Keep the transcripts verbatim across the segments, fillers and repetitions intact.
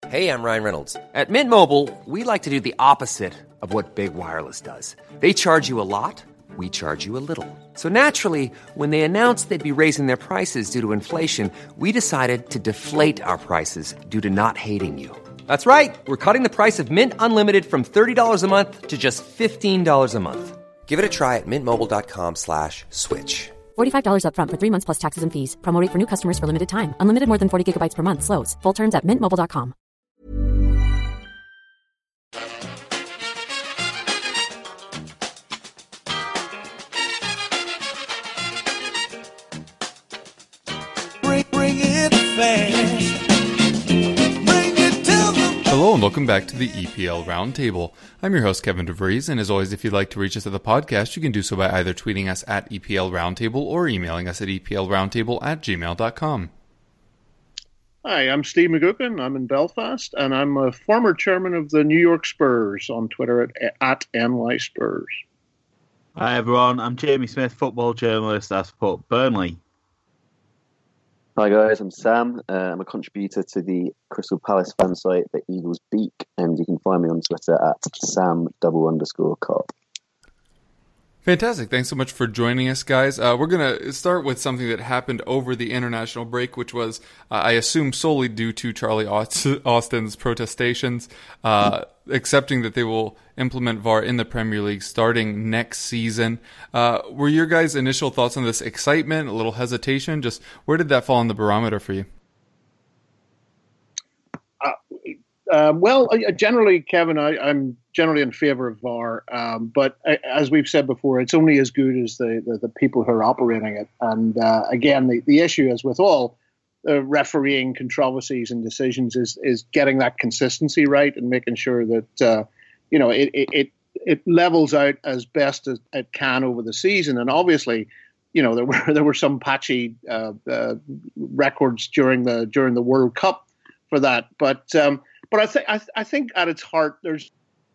Hey, I'm Ryan Reynolds. At Mint Mobile, we like to do the opposite of what Big Wireless does. They charge you a lot, we charge you a little. So naturally, when they announced they'd be raising their prices due to inflation, we decided to deflate our prices due to not hating you. That's right. We're cutting the price of Mint Unlimited from thirty dollars a month to just fifteen dollars a month. Give it a try at mintmobile.com slash switch. forty-five dollars up front for three months plus taxes and fees. Promo rate for new customers for limited time. Unlimited more than forty gigabytes per month. Slows full terms at mint mobile dot com. Bring, bring it fast. Hello and welcome back to the E P L Roundtable. I'm your host Kevin DeVries, and as always, if you'd like to reach us at the podcast, you can do so by either tweeting us at E P L Roundtable or emailing us at E P L Roundtable at gmail dot com. Hi, I'm Steve McGuckin. I'm in Belfast, and I'm a former chairman of the New York Spurs on Twitter at, at N Y Spurs. Hi everyone, I'm Jamie Smith, football journalist. I support Burnley. Hi guys, I'm Sam. Uh, I'm a contributor to the Crystal Palace fan site, The Eagles Beak, and you can find me on Twitter at Sam double underscore cop. Fantastic. Thanks so much for joining us, guys. Uh, we're going to start with something that happened over the international break, which was, uh, I assume, solely due to Charlie Austin's protestations, uh, accepting that they will implement V A R in the Premier League starting next season. Uh, were your guys' initial thoughts on this excitement, a little hesitation? Just where did that fall on the barometer for you? Uh, uh, well, uh, generally, Kevin, I, I'm generally in favor of V A R, um, but uh, as we've said before, it's only as good as the, the, the people who are operating it. And uh, again, the, the issue, as with all uh, refereeing controversies and decisions, is is getting that consistency right and making sure that uh, you know it, it it it levels out as best as it can over the season. And obviously, you know there were there were some patchy uh, uh, records during the during the World Cup for that, but um, but I think I, th- I think at its heart there's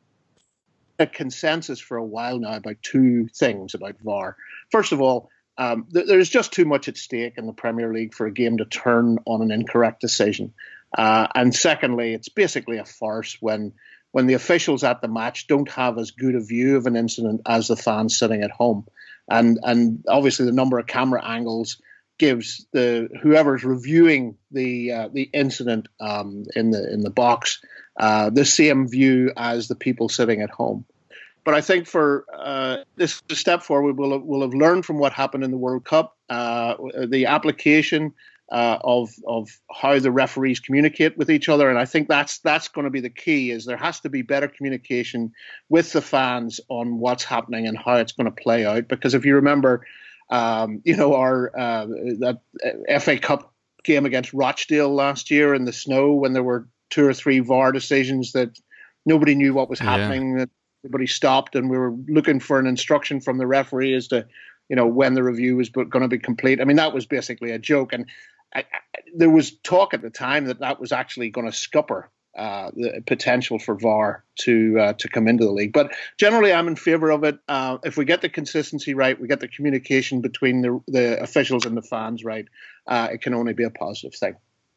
a consensus for a while now about two things about V A R. First of all, um, th- there's just too much at stake in the Premier League for a game to turn on an incorrect decision. Uh, and secondly, it's basically a farce when when the officials at the match don't have as good a view of an incident as the fans sitting at home. And and obviously the number of camera angles gives the whoever's reviewing the uh, the incident um, in the in the box uh, the same view as the people sitting at home. But I think for uh, this step forward, we'll have, we'll have learned from what happened in the World Cup, uh, the application uh, of of how the referees communicate with each other, and I think that's that's going to be the key. Is there has to be better communication with the fans on what's happening and how it's going to play out. Because if you remember, um, you know our uh, that F A Cup game against Rochdale last year in the snow, when there were two or three V A R decisions that nobody knew what was happening. Yeah. Everybody stopped, and we were looking for an instruction from the referee as to, you know, when the review was going to be complete. I mean, that was basically a joke, and I, I, there was talk at the time that that was actually going to scupper uh, the potential for V A R to uh, to come into the league. But generally, I'm in favour of it. Uh, if we get the consistency right, we get the communication between the the officials and the fans right, uh, it can only be a positive thing.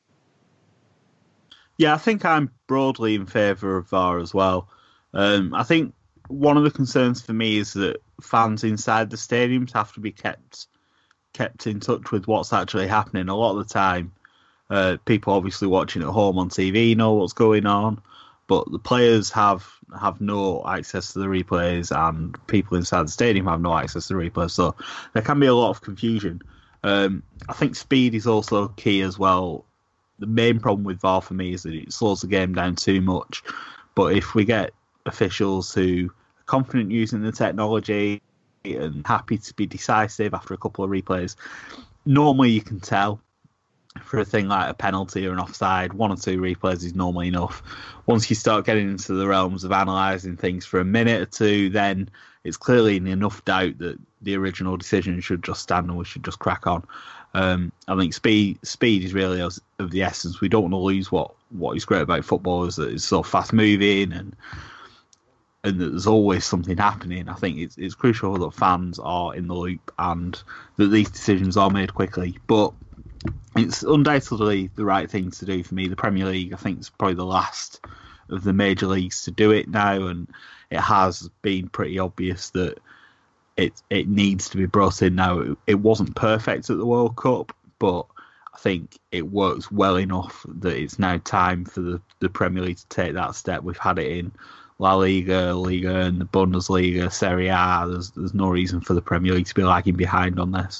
Yeah, I think I'm broadly in favour of V A R as well. Um, I think one of the concerns for me is that fans inside the stadiums have to be kept kept in touch with what's actually happening. A lot of the time, uh, people obviously watching at home on T V know what's going on, but the players have have no access to the replays, and people inside the stadium have no access to the replays. So there can be a lot of confusion. Um, I think speed is also key as well. The main problem with V A R for me is that it slows the game down too much. But if we get officials who are confident using the technology and happy to be decisive after a couple of replays, normally you can tell for a thing like a penalty or an offside. One or two replays is normally enough. Once you start getting into the realms of analysing things for a minute or two, then it's clearly enough doubt that the original decision should just stand and we should just crack on. Um, I think speed speed is really of the essence. We don't want to lose what, what is great about football, is that it's so fast moving and and that there's always something happening. I think it's it's crucial that fans are in the loop and that these decisions are made quickly. But it's undoubtedly the right thing to do for me. The Premier League, I think, is probably the last of the major leagues to do it now, and it has been pretty obvious that it it needs to be brought in now. It, it wasn't perfect at the World Cup, but I think it works well enough that it's now time for the, the Premier League to take that step. We've had it in La Liga, Liga, and the Bundesliga, Serie A. There's there's no reason for the Premier League to be lagging behind on this.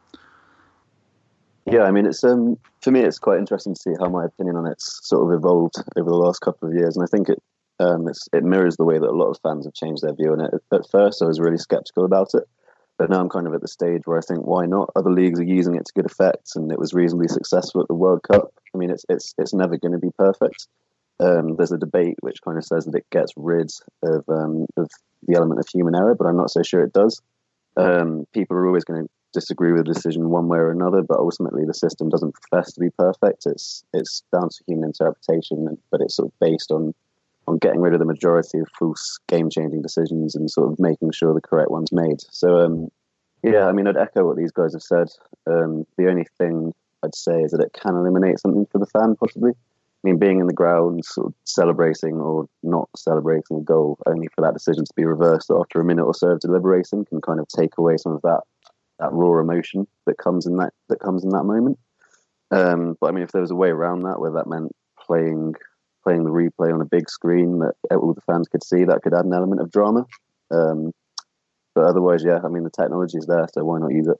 Yeah, I mean, it's um for me, it's quite interesting to see how my opinion on it's sort of evolved over the last couple of years, and I think it um it's, it mirrors the way that a lot of fans have changed their view on it. At first, I was really skeptical about it, but now I'm kind of at the stage where I think, why not? Other leagues are using it to good effect, and it was reasonably successful at the World Cup. I mean, it's it's it's never going to be perfect. Um, there's a debate which kind of says that it gets rid of um, of the element of human error, but I'm not so sure it does. Um, people are always going to disagree with the decision one way or another, but ultimately the system doesn't profess to be perfect. It's it's down to human interpretation, but it's sort of based on on getting rid of the majority of false game-changing decisions and sort of making sure the correct one's made. So, um, yeah, I mean, I'd echo what these guys have said. Um, the only thing I'd say is that it can eliminate something for the fan, possibly. I mean, being in the ground, sort of celebrating or not celebrating a goal, only for that decision to be reversed after a minute or so of deliberating, can kind of take away some of that that raw emotion that comes in that that comes in that moment. Um, but I mean, if there was a way around that, where that meant playing playing the replay on a big screen that all the fans could see, that could add an element of drama. Um, but otherwise, yeah, I mean, the technology is there, so why not use it?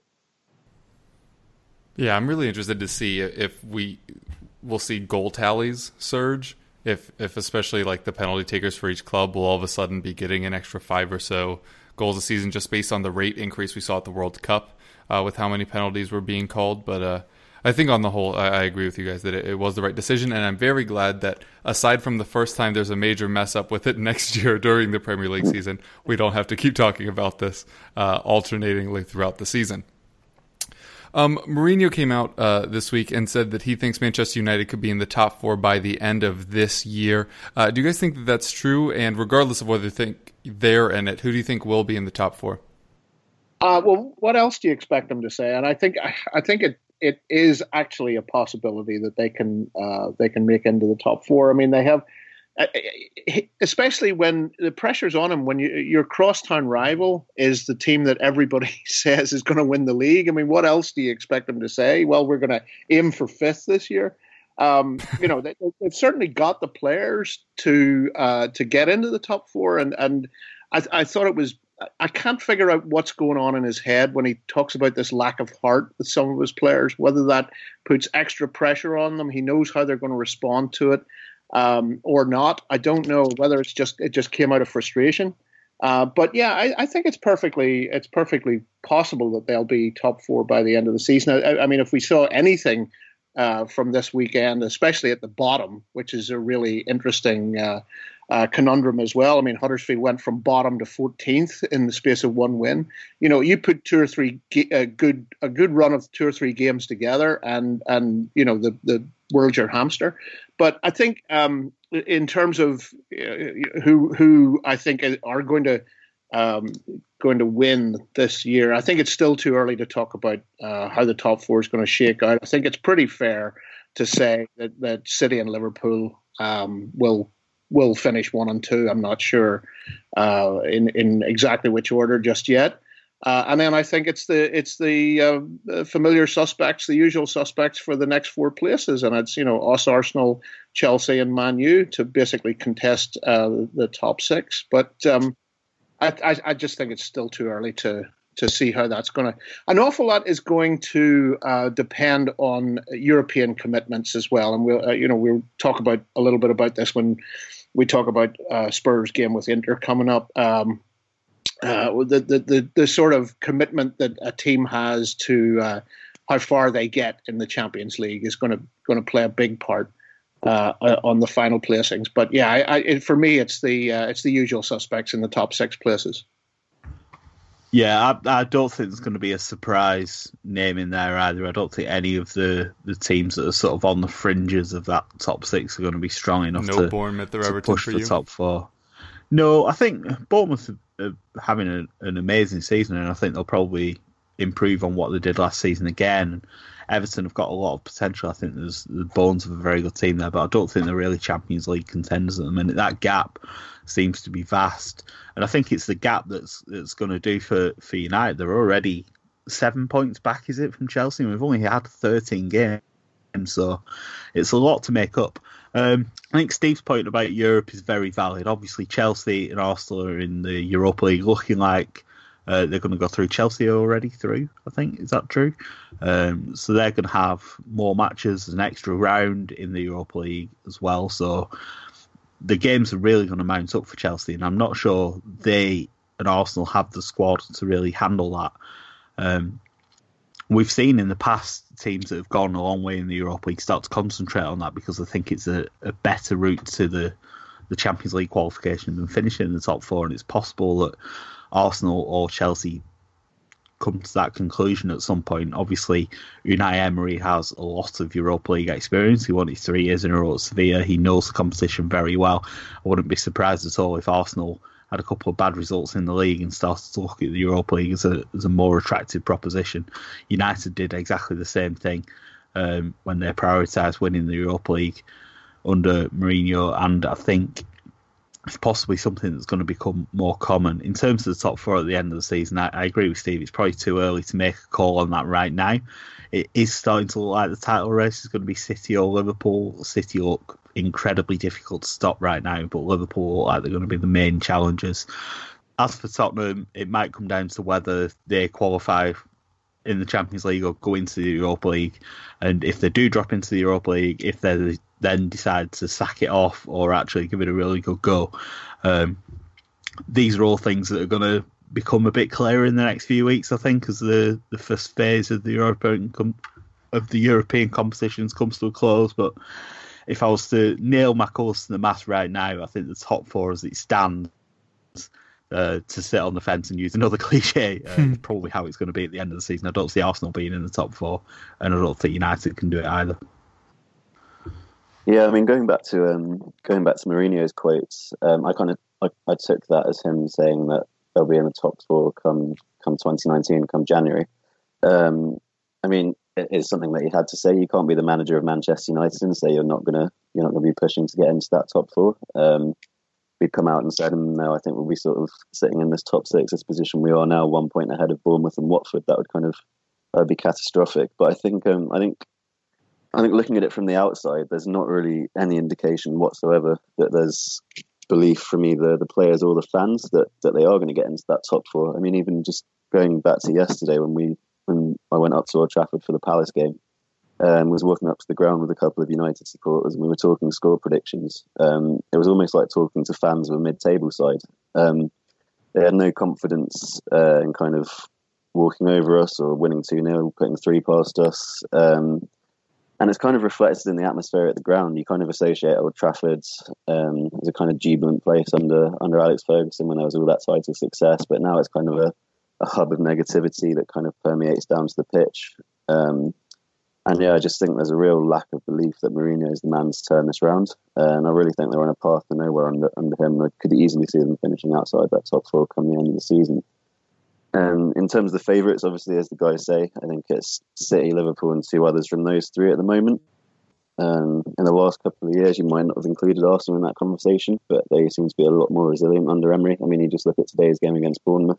Yeah, I'm really interested to see if we will see goal tallies surge. If, if especially like the penalty takers for each club will all of a sudden be getting an extra five or so goals a season just based on the rate increase we saw at the World Cup uh, with how many penalties were being called. But uh, I think on the whole, I, I agree with you guys that it, it was the right decision. And I'm very glad that aside from the first time there's a major mess up with it next year during the Premier League season, we don't have to keep talking about this uh, alternatingly throughout the season. Um, Mourinho came out uh, this week and said that he thinks Manchester United could be in the top four by the end of this year. Uh, do you guys think that that's true? And regardless of whether you think they're in it, who do you think will be in the top four? Uh, well, what else do you expect them to say? And I think I, I think it it is actually a possibility that they can uh, they can make into the top four. I mean, they have, especially when the pressure's on them, when you, your crosstown rival is the team that everybody says is going to win the league. I mean, what else do you expect them to say? Well, we're going to aim for fifth this year. Um, you know, they, they've certainly got the players to uh, to get into the top four, and and I, I thought it was. I can't figure out what's going on in his head when he talks about this lack of heart with some of his players. Whether that puts extra pressure on them, he knows how they're going to respond to it. Um, or not, I don't know. Whether it's just it just came out of frustration, uh, but yeah, I, I think it's perfectly it's perfectly possible that they'll be top four by the end of the season. I, I mean, if we saw anything uh, from this weekend, especially at the bottom, which is a really interesting uh, uh, conundrum as well. I mean, Huddersfield went from bottom to fourteenth in the space of one win. You know, you put two or three ga- a good a good run of two or three games together, and and you know the the world's your hamster. But I think um, in terms of uh, who who I think are going to um, going to win this year, I think it's still too early to talk about uh, how the top four is going to shake out. I think it's pretty fair to say that, that City and Liverpool um, will will finish one and two. I'm not sure uh, in in exactly which order just yet. Uh, and then I think it's the it's the uh, familiar suspects, the usual suspects for the next four places, and it's you know us, Arsenal, Chelsea, and Man U to basically contest uh, the top six. But um, I, I, I just think it's still too early to to see how that's going to. An awful lot is going to uh, depend on European commitments as well, and we'll uh, you know we'll talk about a little bit about this when we talk about uh, Spurs game with Inter coming up. Um, Uh, the, the the the sort of commitment that a team has to uh, how far they get in the Champions League is going to going to play a big part uh, on the final placings. But yeah, I, I, it, for me, it's the uh, it's the usual suspects in the top six places. Yeah, I, I don't think there's going to be a surprise name in there either. I don't think any of the, the teams that are sort of on the fringes of that top six are going to be strong enough no to, Bournemouth or to Everton push for the you? top four. No, I think Bournemouth are having a, an amazing season, and I think they'll probably improve on what they did last season again. Everton have got a lot of potential. I think there's the bones of a very good team there, but I don't think they're really Champions League contenders at the minute. That gap seems to be vast, and I think it's the gap that's that's going to do for, for United. They're already seven points back, is it, from Chelsea? We've only had thirteen games, so it's a lot to make up. Um, I think Steve's point about Europe is very valid. Obviously, Chelsea and Arsenal are in the Europa League, looking like uh, they're going to go through. Chelsea are already through, I think. Is that true? Um, so they're going to have more matches, an extra round in the Europa League as well. So the games are really going to mount up for Chelsea, and I'm not sure they and Arsenal have the squad to really handle that. Um, we've seen in the past teams that have gone a long way in the Europa League start to concentrate on that because I think it's a, a better route to the, the Champions League qualification than finishing in the top four, and it's possible that Arsenal or Chelsea come to that conclusion at some point. Obviously, Unai Emery has a lot of Europa League experience. He won it three years in a row at Sevilla. He knows the competition very well. I wouldn't be surprised at all if Arsenal had a couple of bad results in the league and started to look at the Europa League as a as a more attractive proposition. United did exactly the same thing um, when they prioritised winning the Europa League under Mourinho, and I think it's possibly something that's going to become more common. In terms of the top four at the end of the season, I, I agree with Steve. It's probably too early to make a call on that right now. It is starting to look like the title race is going to be City or Liverpool. City look incredibly difficult to stop right now, but Liverpool look like they're going to be the main challengers. As for Tottenham, it might come down to whether they qualify in the Champions League or go into the Europa League. And if they do drop into the Europa League, if they then decide to sack it off or actually give it a really good go, um, these are all things that are going to become a bit clearer in the next few weeks, I think, as the, the first phase of the European com- of the European competitions comes to a close. But if I was to nail my course to the math right now, I think the top four as it stands, uh, to sit on the fence and use another cliche, uh, is probably how it's going to be at the end of the season. I don't see Arsenal being in the top four, and I don't think United can do it either. Yeah, I mean, going back to um, going back to Mourinho's quotes, um, I kind of I, I took that as him saying that they'll be in the top four come come twenty nineteen, come January. Um, I mean, it is something that he had to say. You can't be the manager of Manchester United and say you're not gonna you're not gonna be pushing to get into that top four. Um, we'd come out and said, no, I think we'll be sort of sitting in this top six, this position we are now, one point ahead of Bournemouth and Watford. That would kind of that would be catastrophic. But I think um, I think. I think looking at it from the outside, there's not really any indication whatsoever that there's belief from either the players or the fans that, that they are going to get into that top four. I mean, even just going back to yesterday when we when I went up to Old Trafford for the Palace game, um, was walking up to the ground with a couple of United supporters, and we were talking score predictions. Um, it was almost like talking to fans of a mid-table side. Um, they had no confidence uh, in kind of walking over us or winning two nil, putting three past us. Um, And it's kind of reflected in the atmosphere at the ground. You kind of associate Old Trafford um, as a kind of jubilant place under under Alex Ferguson when there was all that side of success. But now it's kind of a, a hub of negativity that kind of permeates down to the pitch. Um, and yeah, I just think there's a real lack of belief that Mourinho is the man to turn this round. Uh, and I really think they're on a path to nowhere under, under him. I could easily see them finishing outside that top four come the end of the season. Um, in terms of the favourites, obviously, as the guys say, I think it's City, Liverpool and two others from those three at the moment. Um, in the last couple of years, you might not have included Arsenal in that conversation, but they seem to be a lot more resilient under Emery. I mean, you just look at today's game against Bournemouth.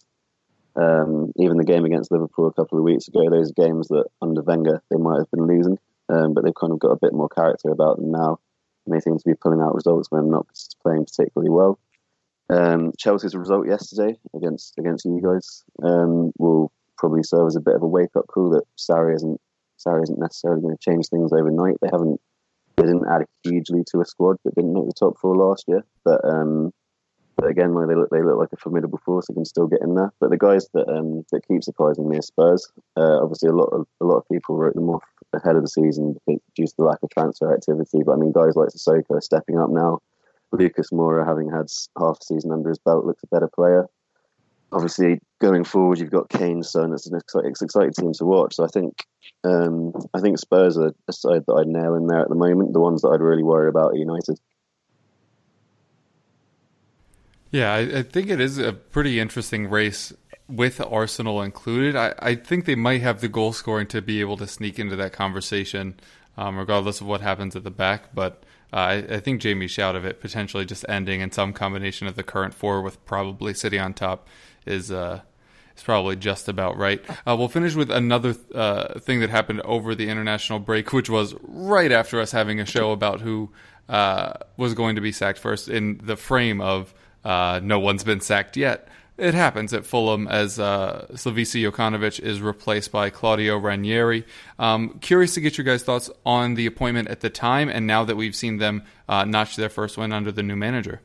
Um, even the game against Liverpool a couple of weeks ago, those games that under Wenger they might have been losing, um, but they've kind of got a bit more character about them now, and they seem to be pulling out results when not playing particularly well. Um, Chelsea's result yesterday against against you guys um, will probably serve as a bit of a wake up call that Sarri isn't Sarri isn't necessarily going to change things overnight. They haven't they didn't add hugely to a squad that didn't make the top four last year, but um, but again, like they look they look like a formidable force. They can still get in there. But the guys that um, that keep surprising me are Spurs. Uh, obviously, a lot of a lot of people wrote them off ahead of the season due to the lack of transfer activity. But I mean, guys like Sissoko are stepping up now. Lucas Moura, having had half a season under his belt, looks a better player. Obviously, going forward, you've got Kane's son. It's an exciting, it's an exciting team to watch. So I think, um, I think Spurs are a side that I'd nail in there at the moment. The ones that I'd really worry about are United. Yeah, I, I think it is a pretty interesting race with Arsenal included, I, I think they might have the goal scoring to be able to sneak into that conversation, um, regardless of what happens at the back. But uh, I, I think Jamie's shout of it potentially just ending in some combination of the current four with probably City on top is uh, is probably just about right. Uh, we'll finish with another uh, thing that happened over the international break, which was right after us having a show about who uh, was going to be sacked first in the frame of uh, no one's been sacked yet. It happens at Fulham as uh, Slavisa Jokanovic is replaced by Claudio Ranieri. Um, curious to get your guys' thoughts on the appointment at the time and now that we've seen them uh, notch their first win under the new manager.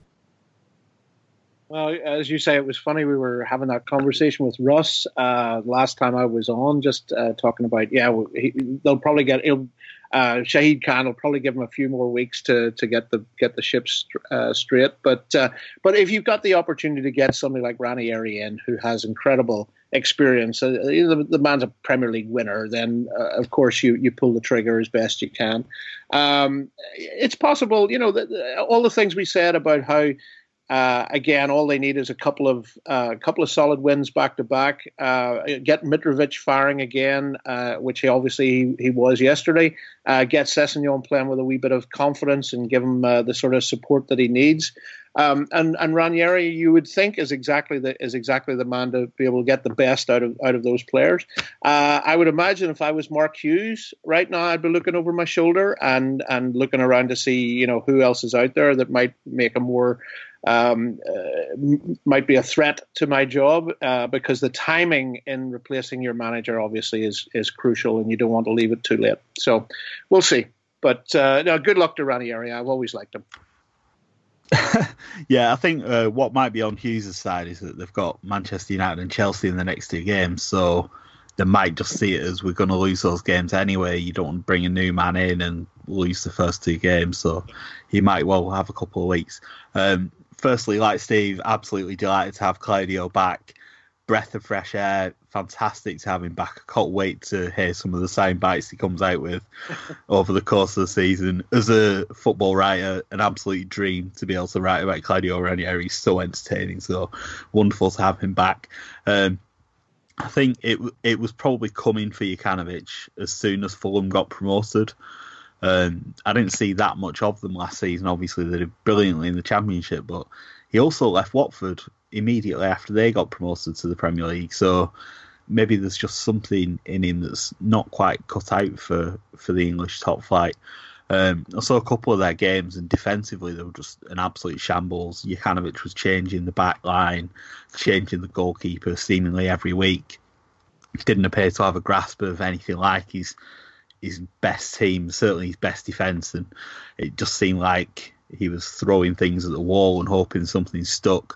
Well, as you say, it was funny. We were having that conversation with Russ uh, last time I was on, just uh, talking about, yeah, he, they'll probably get he'll, uh, Shahid Khan will probably give him a few more weeks to to get the get the ship st- uh, straight. But uh, but if you've got the opportunity to get somebody like Ranieri in, who has incredible experience, uh, the, the man's a Premier League winner, then uh, of course you you pull the trigger as best you can. Um, it's possible, you know, the, the, all the things we said about how. Uh, again, all they need is a couple of uh, couple of solid wins back to back. Uh, get Mitrovic firing again, uh, which he obviously he, he was yesterday. Uh, get Sessegnon playing with a wee bit of confidence and give him uh, the sort of support that he needs. Um, and and Ranieri, you would think, is exactly the is exactly the man to be able to get the best out of out of those players. Uh, I would imagine if I was Mark Hughes right now, I'd be looking over my shoulder and and looking around to see, you know, who else is out there that might make a more Um, uh, might be a threat to my job uh, because the timing in replacing your manager obviously is is crucial, and you don't want to leave it too late. So we'll see. But uh, no, good luck to Ranieri. I've always liked him. Yeah, I think uh, what might be on Hughes' side is that they've got Manchester United and Chelsea in the next two games, so they might just see it as we're going to lose those games anyway. You don't want to bring a new man in and lose the first two games, so he might well have a couple of weeks. Um, Firstly, like Steve, absolutely delighted to have Claudio back. Breath of fresh air, fantastic to have him back. I can't wait to hear some of the sound bites he comes out with over the course of the season. As a football writer, an absolute dream to be able to write about Claudio Ranieri. He's so entertaining, so wonderful to have him back. Um, I think it it was probably coming for Jokanovic as soon as Fulham got promoted. Um, I didn't see that much of them last season. Obviously, they did brilliantly in the Championship, but he also left Watford immediately after they got promoted to the Premier League. So maybe there's just something in him that's not quite cut out for, for the English top flight. Um, I saw a couple of their games, and defensively they were just an absolute shambles. Jokanovic was changing the back line, changing the goalkeeper seemingly every week. He didn't appear to have a grasp of anything like his his best team, certainly his best defence, and it just seemed like he was throwing things at the wall and hoping something stuck.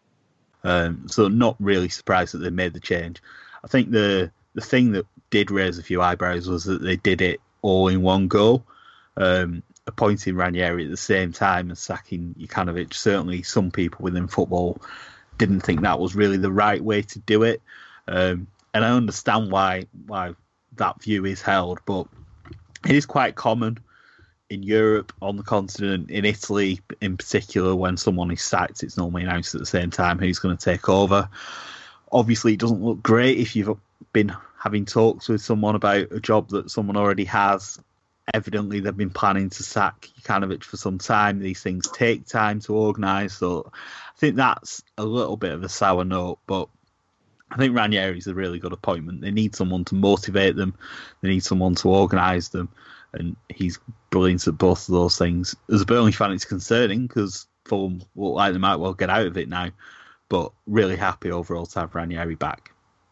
Um, so not really surprised that they made the change. I think the the thing that did raise a few eyebrows was that they did it all in one go, um, appointing Ranieri at the same time as sacking Jokanovic. Certainly some people within football didn't think that was really the right way to do it. Um, and I understand why why that view is held, but it is quite common in Europe, on the continent, in Italy in particular. When someone is sacked, it's normally announced at the same time who's going to take over. Obviously, it doesn't look great if you've been having talks with someone about a job that someone already has. Evidently, they've been planning to sack Jokanovic for some time. These things take time to organise, so I think that's a little bit of a sour note, but I think Ranieri is a really good appointment. They need someone to motivate them. They need someone to organise them. And he's brilliant at both of those things. As a Burnley fan, it's concerning because Fulham look like they might well get out of it now. But really happy overall to have Ranieri back.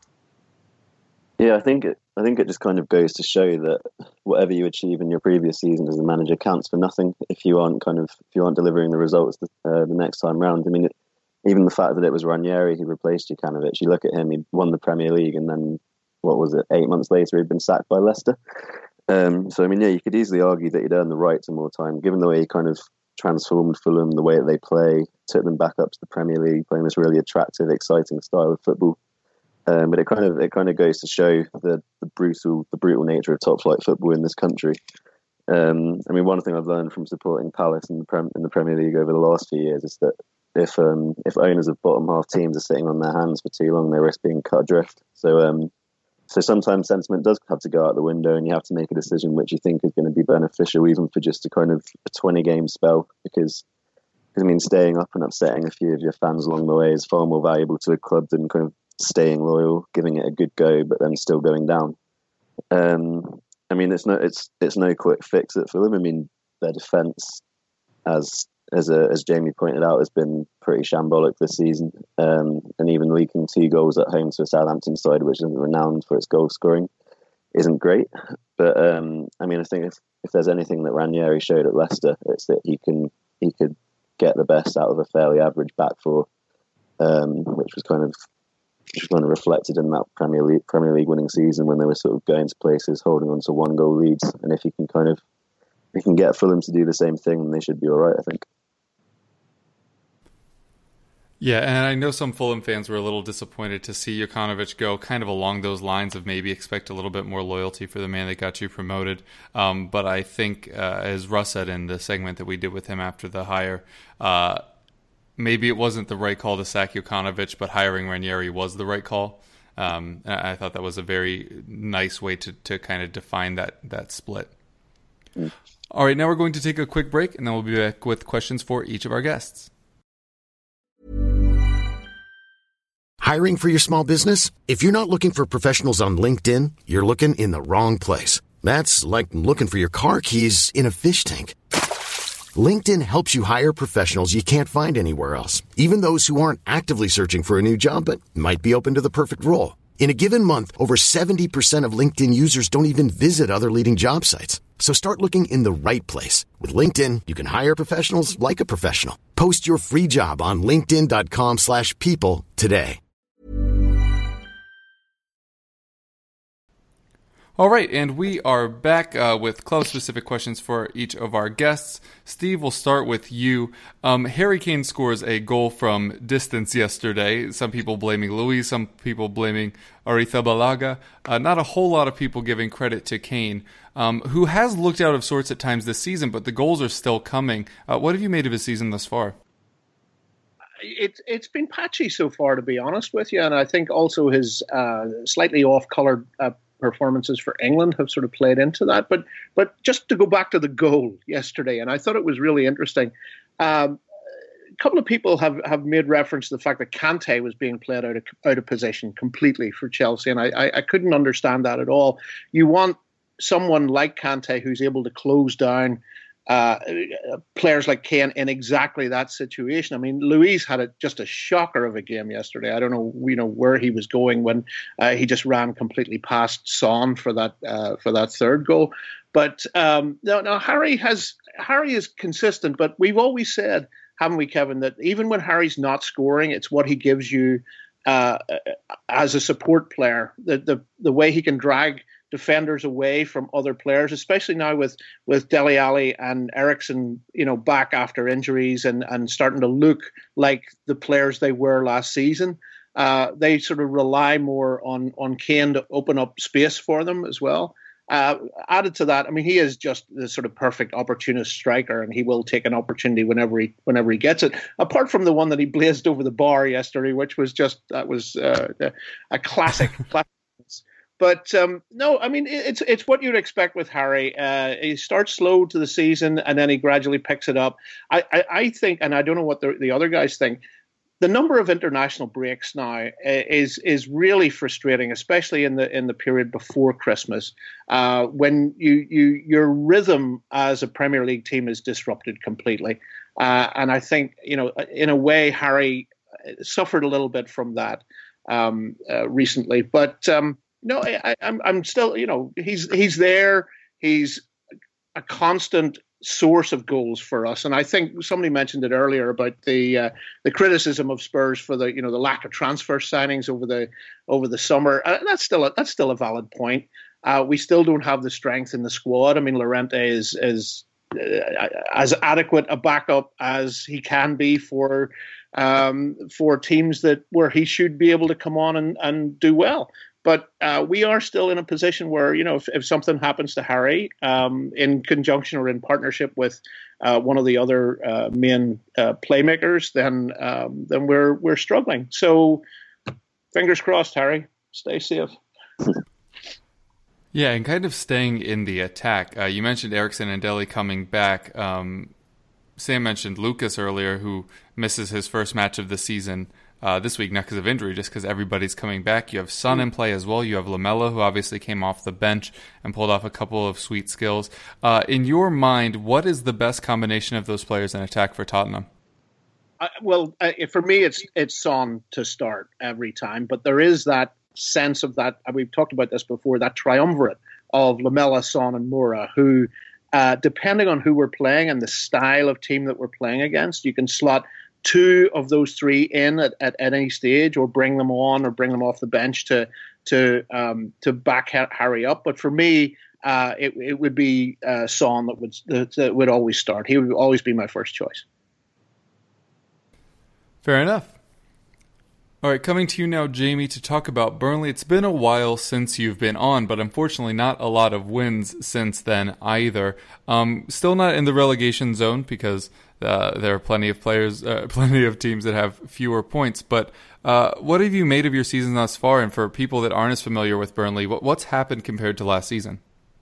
Yeah, I think it. I think it just kind of goes to show that whatever you achieve in your previous season as a manager counts for nothing if you aren't kind of if you aren't delivering the results the, uh, the next time round. I mean. It, Even the fact that it was Ranieri who replaced Jokanovic, you look at him, he won the Premier League, and then, what was it, eight months later he'd been sacked by Leicester. Um, so, I mean, yeah, you could easily argue that he'd earned the right to more time, given the way he kind of transformed Fulham, the way that they play, took them back up to the Premier League, playing this really attractive, exciting style of football. Um, but it kind of it kind of goes to show the, the brutal the brutal nature of top flight football in this country. Um, I mean, one thing I've learned from supporting Palace in the, Prem, in the Premier League over the last few years is that if um, if owners of bottom half teams are sitting on their hands for too long, they risk being cut adrift. So um, so sometimes sentiment does have to go out the window, and you have to make a decision which you think is going to be beneficial, even for just a kind of a twenty game spell, because. I mean, staying up and upsetting a few of your fans along the way is far more valuable to a club than kind of staying loyal, giving it a good go, but then still going down. Um, I mean, it's no, it's it's no quick fix at Fulham. I mean, their defence, as as a, as Jamie pointed out, has been pretty shambolic this season, um, and even leaking two goals at home to a Southampton side, which isn't renowned for its goal scoring, isn't great. But um, I mean, I think if, if there's anything that Ranieri showed at Leicester, it's that he can he could. get the best out of a fairly average back four, um, which was kind of which was kind of reflected in that Premier League Premier League winning season when they were sort of going to places holding on to one goal leads. And if you can kind of if you can get Fulham to do the same thing, then they should be all right, I think. Yeah, and I know some Fulham fans were a little disappointed to see Jokanovic go, kind of along those lines of maybe expect a little bit more loyalty for the man that got you promoted. Um, but I think, uh, as Russ said in the segment that we did with him after the hire, uh, maybe it wasn't the right call to sack Jokanovic, but hiring Ranieri was the right call. Um, I thought that was a very nice way to, to kind of define that, that split. Mm. All right, now we're going to take a quick break, and then we'll be back with questions for each of our guests. Hiring for your small business? If you're not looking for professionals on LinkedIn, you're looking in the wrong place. That's like looking for your car keys in a fish tank. LinkedIn helps you hire professionals you can't find anywhere else, even those who aren't actively searching for a new job but might be open to the perfect role. In a given month, over seventy percent of LinkedIn users don't even visit other leading job sites. So start looking in the right place. With LinkedIn, you can hire professionals like a professional. Post your free job on linkedin.com slash people today. All right, and we are back uh, with club-specific questions for each of our guests. Steve, we'll start with you. Um, Harry Kane scores a goal from distance yesterday. Some people blaming Luis, some people blaming Arrizabalaga. Uh, not a whole lot of people giving credit to Kane, um, who has looked out of sorts at times this season, but the goals are still coming. Uh, what have you made of his season thus far? It, it's been patchy so far, to be honest with you, and I think also his uh, slightly off-coloured uh, performances for England have sort of played into that. But but just to go back to the goal yesterday, and I thought it was really interesting. Um, a couple of people have, have made reference to the fact that Kante was being played out of, out of position completely for Chelsea, and I, I, I couldn't understand that at all. You want someone like Kante who's able to close down uh, players like Kane in exactly that situation. I mean, Luis had a, just a shocker of a game yesterday. I don't know, you know, where he was going when uh, he just ran completely past Son for that uh, for that third goal. But um, no, no, Harry has Harry is consistent. But we've always said, haven't we, Kevin, that even when Harry's not scoring, it's what he gives you uh, as a support player. The the the way he can drag defenders away from other players, especially now with with Dele Alli and Eriksen, you know, back after injuries and and starting to look like the players they were last season. Uh, they sort of rely more on on Kane to open up space for them as well. Uh, added to that, I mean, he is just the sort of perfect opportunist striker, and he will take an opportunity whenever he whenever he gets it. Apart from the one that he blazed over the bar yesterday, which was just that was uh, a classic. classic. But um, no, I mean, it's it's what you'd expect with Harry. Uh, he starts slow to the season, and then he gradually picks it up. I, I, I think, and I don't know what the, the other guys think, the number of international breaks now is is really frustrating, especially in the in the period before Christmas, uh, when you you your rhythm as a Premier League team is disrupted completely. Uh, and I think, you know, in a way, Harry suffered a little bit from that um, uh, recently, but. Um, No, I, I'm. I'm still. You know, he's he's there. He's a constant source of goals for us. And I think somebody mentioned it earlier about the uh, the criticism of Spurs for the you know the lack of transfer signings over the over the summer. Uh, that's still a, that's still a valid point. Uh, we still don't have the strength in the squad. I mean, Llorente is is uh, as adequate a backup as he can be for. Um, for teams that where he should be able to come on and, and do well. But uh, we are still in a position where, you know, if, if something happens to Harry, um, in conjunction or in partnership with uh, one of the other uh, main uh, playmakers, then um, then we're we're struggling. So, fingers crossed, Harry. Stay safe. Yeah, and kind of staying in the attack. Uh, you mentioned Eriksson and Dele coming back. Um, Sam mentioned Lucas earlier, who misses his first match of the season uh, this week, not because of injury, just because everybody's coming back. You have Son in play as well. You have Lamela, who obviously came off the bench and pulled off a couple of sweet skills. Uh, in your mind, what is the best combination of those players in attack for Tottenham? Uh, well, uh, for me, it's it's Son to start every time, but there is that sense of that, we've talked about this before, that triumvirate of Lamela, Son and Moura, who, uh, depending on who we're playing and the style of team that we're playing against, you can slot two of those three in at, at, at any stage, or bring them on or bring them off the bench to to um, to back Harry up. But for me, uh, it, it would be uh, Son that would that, that would always start. He would always be my first choice. Fair enough. All right, coming to you now, Jamie, to talk about Burnley. It's been a while since you've been on, but unfortunately not a lot of wins since then either. Um, still not in the relegation zone because uh, there are plenty of players, uh, plenty of teams that have fewer points. But uh, what have you made of your season thus far? And for people that aren't as familiar with Burnley, what, what's happened compared to last season?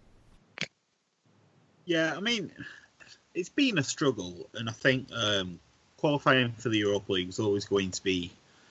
Yeah, I mean, it's been a struggle, and I think um, qualifying for the Europa League is always going to be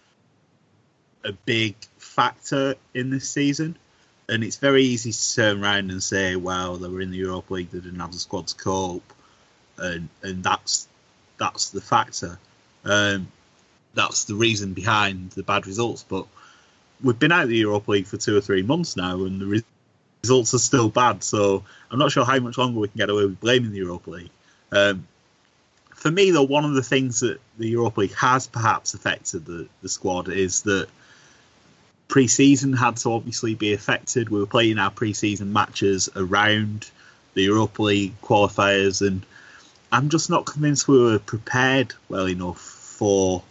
a big factor in this season, and it's very easy to turn around and say, well, they were in the Europa League, they didn't have the squad to cope, and and that's that's the factor. Um, that's the reason behind the bad results. But we've been out of the Europa League for two or three months now, and the re- results are still bad. So I'm not sure how much longer we can get away with blaming the Europa League. Um, for me, though, one of the things that the Europa League has perhaps affected the, the squad is that pre-season had to obviously be affected. We were playing our pre-season matches around the Europa League qualifiers, and I'm just not convinced we were prepared well enough for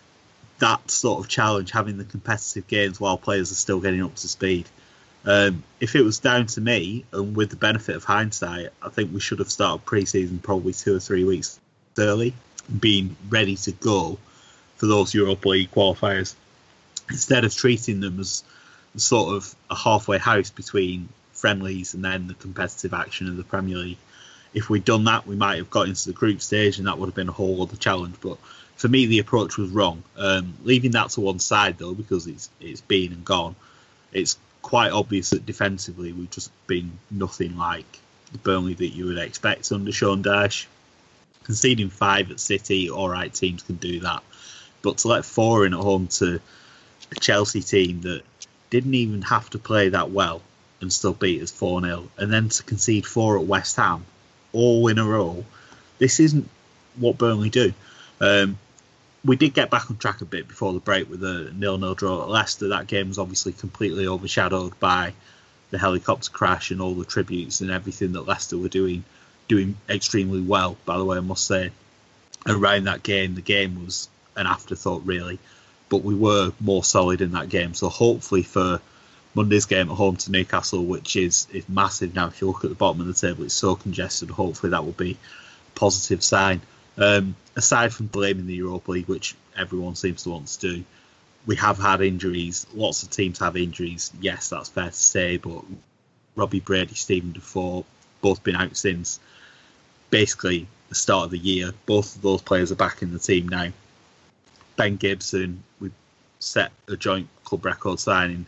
that sort of challenge, having the competitive games while players are still getting up to speed. Um, if it was down to me, and with the benefit of hindsight, I think we should have started pre-season probably two or three weeks early, being ready to go for those Europa League qualifiers, instead of treating them as sort of a halfway house between friendlies and then the competitive action of the Premier League. If we'd done that, we might have got into the group stage, and that would have been a whole other challenge. But for me, the approach was wrong. Um, leaving that to one side, though, because it's it's been and gone, it's quite obvious that defensively we've just been nothing like the Burnley that you would expect under Sean Dyche. Conceding five at City, all right, teams can do that. But to let four in at home to a Chelsea team that didn't even have to play that well and still beat us four nil, and then to concede four at West Ham, all in a row, this isn't what Burnley do. Um, we did get back on track a bit before the break with a nil nil draw at Leicester. That game was obviously completely overshadowed by the helicopter crash and all the tributes and everything that Leicester were doing, doing extremely well, by the way, I must say. Around that game, the game was an afterthought, really. But we were more solid in that game. So hopefully for Monday's game at home to Newcastle, which is, is massive now, if you look at the bottom of the table, it's so congested. Hopefully that will be a positive sign. Um, aside from blaming the Europa League, which everyone seems to want to do, we have had injuries. Lots of teams have injuries. Yes, that's fair to say. But Robbie Brady, Stephen Defoe, both been out since basically the start of the year. Both of those players are back in the team now. Ben Gibson, we set a joint club record signing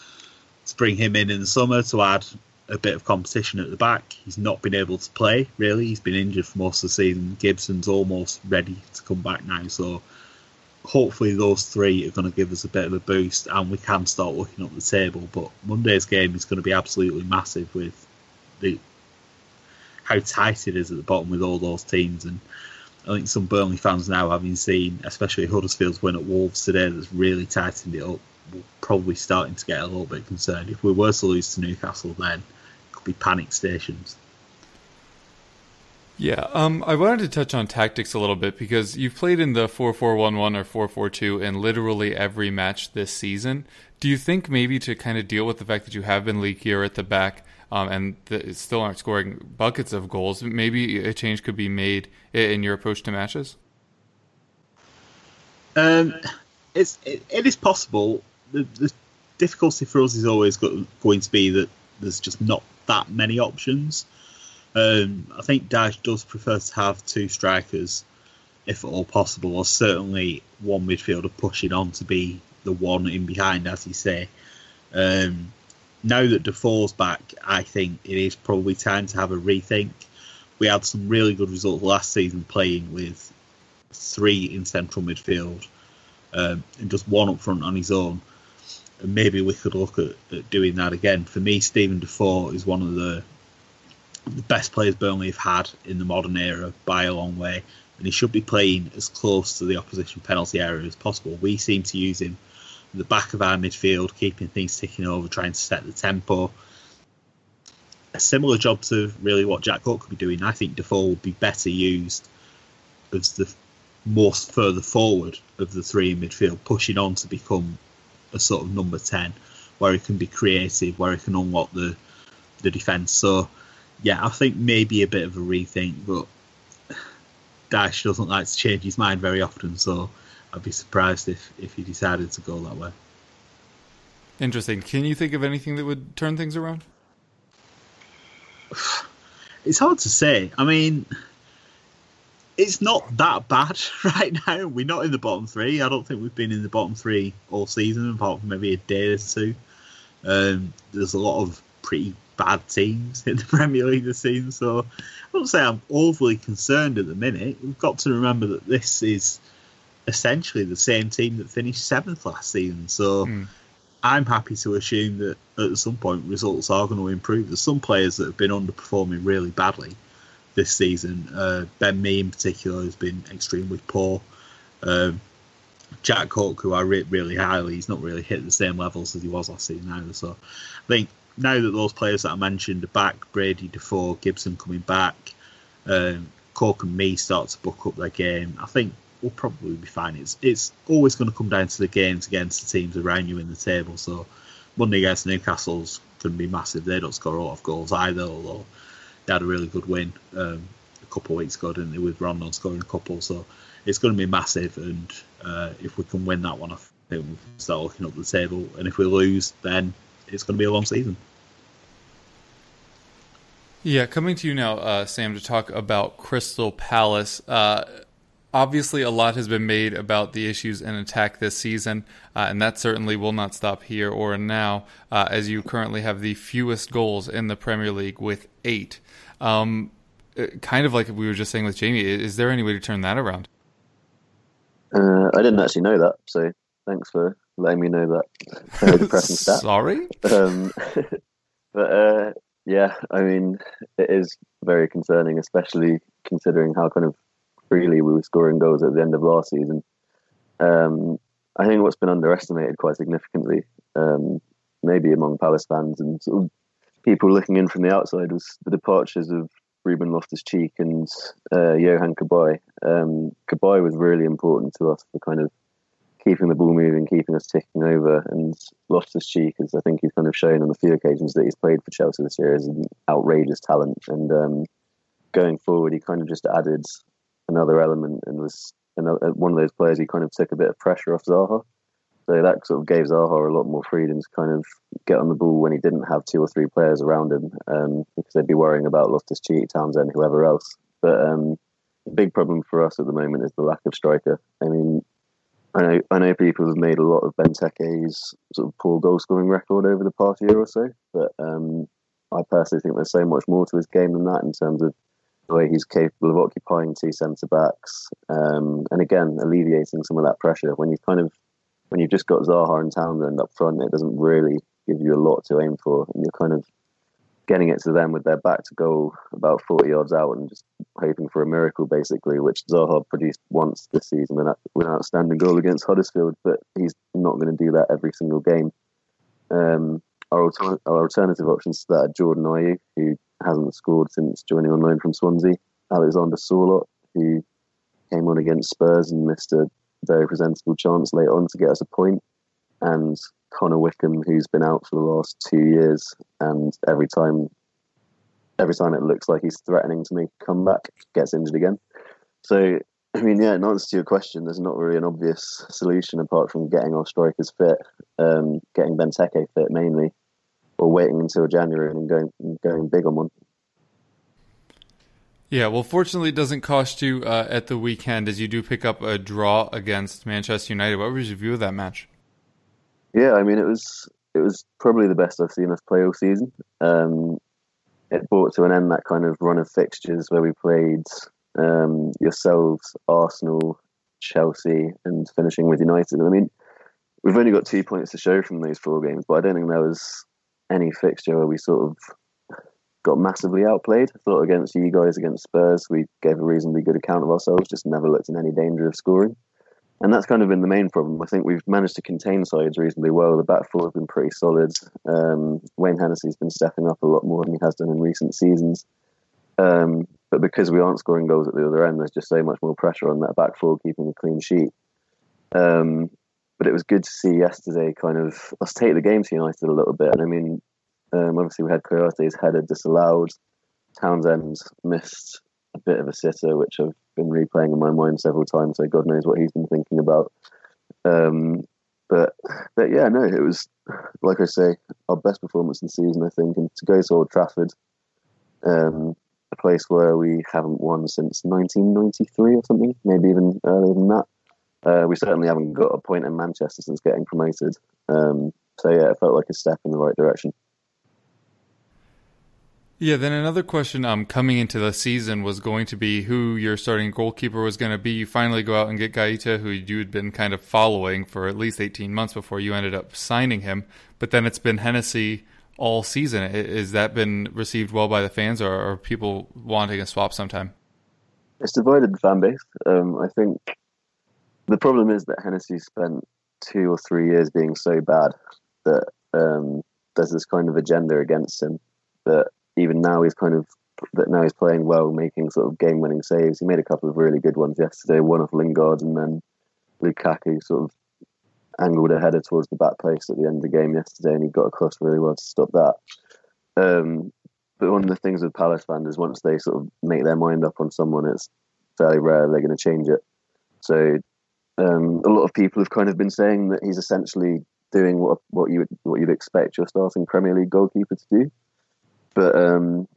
to bring him in in the summer to add a bit of competition at the back. He's not been able to play, really. He's been injured for most of the season. Gibson's almost ready to come back now. So hopefully those three are going to give us a bit of a boost and we can start looking up the table. But Monday's game is going to be absolutely massive with the how tight it is at the bottom with all those teams. And I think some Burnley fans now, having seen especially Huddersfield's win at Wolves today, that's really tightened it up, we're probably starting to get a little bit concerned. If we were to lose to Newcastle, then it could be panic stations. Yeah, um, I wanted to touch on tactics a little bit because you've played in the four four one one or four four two in literally every match this season. Do you think maybe to kind of deal with the fact that you have been leakier at the back um, and the, still aren't scoring buckets of goals, maybe a change could be made in your approach to matches? Um, it's it, it is possible. The, the difficulty for us is always got, going to be that there's just not that many options. Um, I think Dyche does prefer to have two strikers, if at all possible, or certainly one midfielder pushing on to be the one in behind, as you say. Um, now that Defoe's back, I think it is probably time to have a rethink. We had some really good results last season playing with three in central midfield um, and just one up front on his own. And maybe we could look at, at doing that again. For me, Stephen Defoe is one of the the best players Burnley have had in the modern era by a long way, and he should be playing as close to the opposition penalty area as possible. We seem to use him at the back of our midfield, keeping things ticking over, trying to set the tempo. A similar job to really what Jack Cook could be doing. I think Defoe would be better used as the most further forward of the three in midfield, pushing on to become a sort of number ten, where he can be creative, where he can unlock the the defence. So yeah, I think maybe a bit of a rethink, but Dyche doesn't like to change his mind very often, so I'd be surprised if, if he decided to go that way. Interesting. Can you think of anything that would turn things around? It's hard to say. I mean, it's not that bad right now. We're not in the bottom three. I don't think we've been in the bottom three all season, apart from maybe a day or two. Um, there's a lot of pretty bad teams in the Premier League this season, so I wouldn't say I'm overly concerned at the minute. We've got to remember that this is essentially the same team that finished seventh last season, so mm. I'm happy to assume that at some point results are going to improve. There's some players that have been underperforming really badly this season. Uh, Ben Mee in particular has been extremely poor. Um, Jack Cook, who I rate really highly, he's not really hit the same levels as he was last season either, so I think now that those players that I mentioned are back, Brady, Defoe, Gibson coming back, um, Cork and Mee start to buck up their game, I think we'll probably be fine. It's it's always going to come down to the games against the teams around you in the table. So Monday against Newcastle's going to be massive. They don't score a lot of goals either, although they had a really good win um, a couple of weeks ago, didn't they, with Rondon scoring a couple. So it's going to be massive, and uh, if we can win that one, I think we'll start looking up the table. And if we lose, then it's going to be a long season. Yeah, coming to you now, uh, Sam, to talk about Crystal Palace. Uh, obviously, a lot has been made about the issues in attack this season, uh, and that certainly will not stop here or now, uh, as you currently have the fewest goals in the Premier League with eight. Um, kind of like we were just saying with Jamie, is there any way to turn that around? Uh, I didn't actually know that, so thanks for letting me know that. Uh, depressing stat. Sorry? Um, but uh, yeah, I mean, it is very concerning, especially considering how kind of freely we were scoring goals at the end of last season. Um, I think what's been underestimated quite significantly, um, maybe among Palace fans and sort of people looking in from the outside, was the departures of Ruben Loftus-Cheek and uh, Johan Caboy. Um, Caboy was really important to us for kind of keeping the ball moving, keeping us ticking over. And Loftus-Cheek, as I think he's kind of shown on a few occasions that he's played for Chelsea this year, is an outrageous talent. And um, going forward, he kind of just added another element and was another, one of those players who kind of took a bit of pressure off Zaha. So that sort of gave Zaha a lot more freedom to kind of get on the ball when he didn't have two or three players around him, um, because they'd be worrying about Loftus-Cheek, Townsend, whoever else. But um, the big problem for us at the moment is the lack of striker. I mean, I know I know people have made a lot of Benteke's sort of poor goal scoring record over the past year or so, but um, I personally think there's so much more to his game than that in terms of the way he's capable of occupying two centre backs, um, and again alleviating some of that pressure. When you've kind of when you've just got Zaha and Townsend up front, it doesn't really give you a lot to aim for, and you're kind of getting it to them with their back to goal about forty yards out and just hoping for a miracle, basically, which Zaha produced once this season with an outstanding goal against Huddersfield, but he's not going to do that every single game. Um, our, alter- our alternative options to that are Jordan Ayew, who hasn't scored since joining on loan from Swansea, Alexander Sorloth, who came on against Spurs and missed a very presentable chance late on to get us a point, and Connor Wickham, who's been out for the last two years, and every time every time it looks like he's threatening to make a comeback, gets injured again. So, I mean, yeah, in answer to your question, there's not really an obvious solution apart from getting our strikers fit, um, getting Benteke fit mainly, or waiting until January and going going big on one. Yeah, well, fortunately, it doesn't cost you uh, at the weekend, as you do pick up a draw against Manchester United. What was your view of that match? Yeah, I mean, it was it was probably the best I've seen us play all season. Um, it brought to an end that kind of run of fixtures where we played um, yourselves, Arsenal, Chelsea, and finishing with United. I mean, we've only got two points to show from those four games, but I don't think there was any fixture where we sort of got massively outplayed. I thought against you guys, against Spurs, we gave a reasonably good account of ourselves, just never looked in any danger of scoring. And that's kind of been the main problem. I think we've managed to contain sides reasonably well. The back four have been pretty solid. Um, Wayne Hennessy's been stepping up a lot more than he has done in recent seasons. Um, but because we aren't scoring goals at the other end, there's just so much more pressure on that back four keeping a clean sheet. Um, but it was good to see yesterday kind of us take the game to United a little bit. And I mean, um, obviously we had Coyote's header disallowed. Townsend missed a bit of a sitter, which I've been replaying in my mind several times, so God knows what he's been thinking about. Um, but but yeah, no, it was, like I say, our best performance in the season, I think, and to go to Old Trafford, um, a place where we haven't won since nineteen ninety-three or something, maybe even earlier than that. Uh, we certainly haven't got a point in Manchester since getting promoted. Um, so yeah, it felt like a step in the right direction. Yeah, then another question um, coming into the season was going to be who your starting goalkeeper was going to be. You finally go out and get Gaeta, who you had been kind of following for at least eighteen months before you ended up signing him. But then it's been Hennessy all season. Has that been received well by the fans, or are people wanting a swap sometime? It's divided the fan base. Um, I think the problem is that Hennessy spent two or three years being so bad that um, there's this kind of agenda against him that even now he's kind of that now he's playing well, making sort of game-winning saves. He made a couple of really good ones yesterday, one off Lingard, and then Lukaku sort of angled a header towards the back post at the end of the game yesterday, and he got across really well to stop that. Um, but one of the things with Palace fans is once they sort of make their mind up on someone, it's fairly rare they're going to change it. So um, a lot of people have kind of been saying that he's essentially doing what what you would, what you'd expect your starting Premier League goalkeeper to do. But um,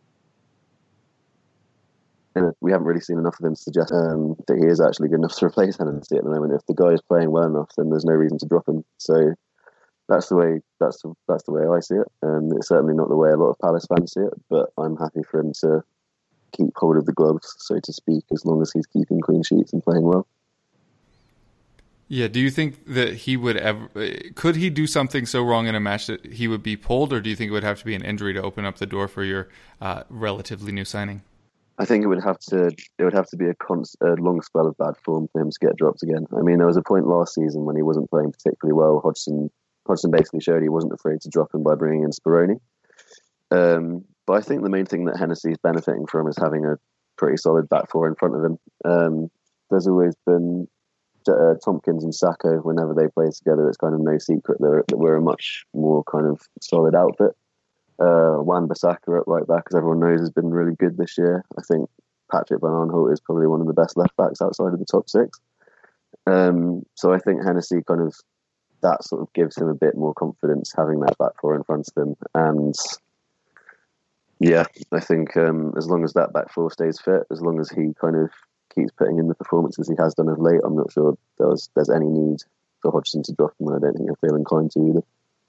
we haven't really seen enough of him to suggest um, that he is actually good enough to replace Hennessy at the moment. If the guy is playing well enough, then there's no reason to drop him. So that's the way that's the, that's the way I see it. Um, it's certainly not the way a lot of Palace fans see it, but I'm happy for him to keep hold of the gloves, so to speak, as long as he's keeping clean sheets and playing well. Yeah, do you think that he would ever, could he do something so wrong in a match that he would be pulled, or do you think it would have to be an injury to open up the door for your uh, relatively new signing? I think it would have to it would have to be a, const, a long spell of bad form for him to get dropped again. I mean, there was a point last season when he wasn't playing particularly well. Hodgson Hodgson basically showed he wasn't afraid to drop him by bringing in Speroni. Um, but I think the main thing that Hennessy is benefiting from is having a pretty solid back four in front of him. Um, there's always been Uh, Tompkins and Sacco, whenever they play together, it's kind of no secret that, that we're a much more kind of solid outfit. Uh, Wan-Bissaka at right back, as everyone knows, has been really good this year. I think Patrick Van Aanholt is probably one of the best left backs outside of the top six. Um, so I think Hennessy kind of, that sort of gives him a bit more confidence having that back four in front of him. And yeah, I think um, as long as that back four stays fit, as long as he kind of keeps putting in the performances he has done of late, I'm not sure there's there's any need for Hodgson to drop him, and I don't think he'll feel inclined to either.